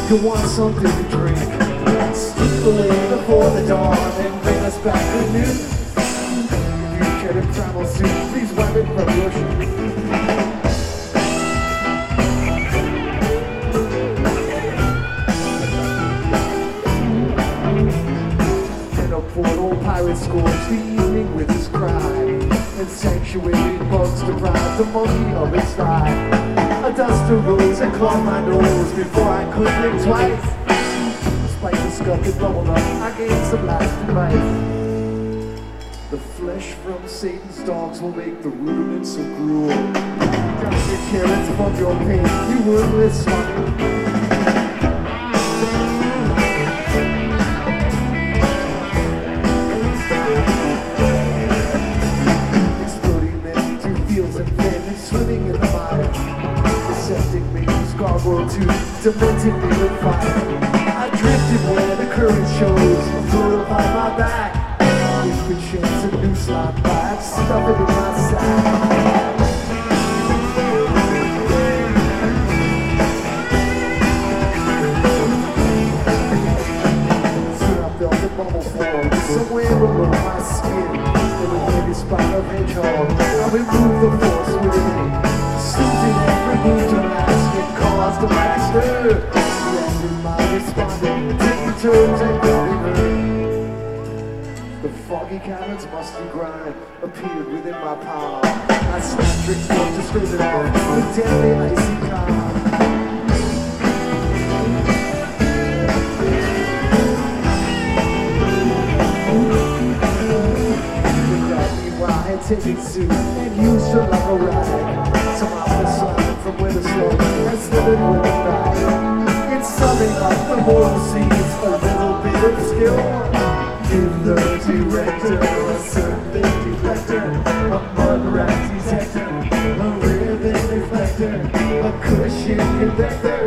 You want something to drink? Slip away before the dawn and bring us back to noon. If you care to travel soon, please wipe it from your shoe. Portal pirate scorch the evening with his crime, and sanctuary bugs deprive the monkey of its life. A dust arose and clawed my nose before I could think twice. Despite the skunk and bubbled up, I gained some last advice. The flesh from Satan's dogs will make the rudiments of gruel. Got your carrots from your pain, you worthless swine. Swimming in the mire, decepting me, gargoyle too, dementing me with fire. I drifted where the current shows, a float upon my back. If we chance a new slot by, I'd stuff it in my sack. Soon I felt the bubble form, somewhere below my skin. In a heavy spot of hedgehog, I removed the force within me. Snoozing every move to ask it caused a mighty stir. Reacted my responding, taking turns and going her. The foggy cavern's musty grind appeared within my palm. I snapped tricks to scrape it off with deadly icy calm. Taking suit and used her like a rag. Some office slide from where the snow has slithered with a bag. It's something like the moral seeds, a little bit of skill. Give the director a certain deflector, a mud rat detector, a ribbon reflector, a cushion convector.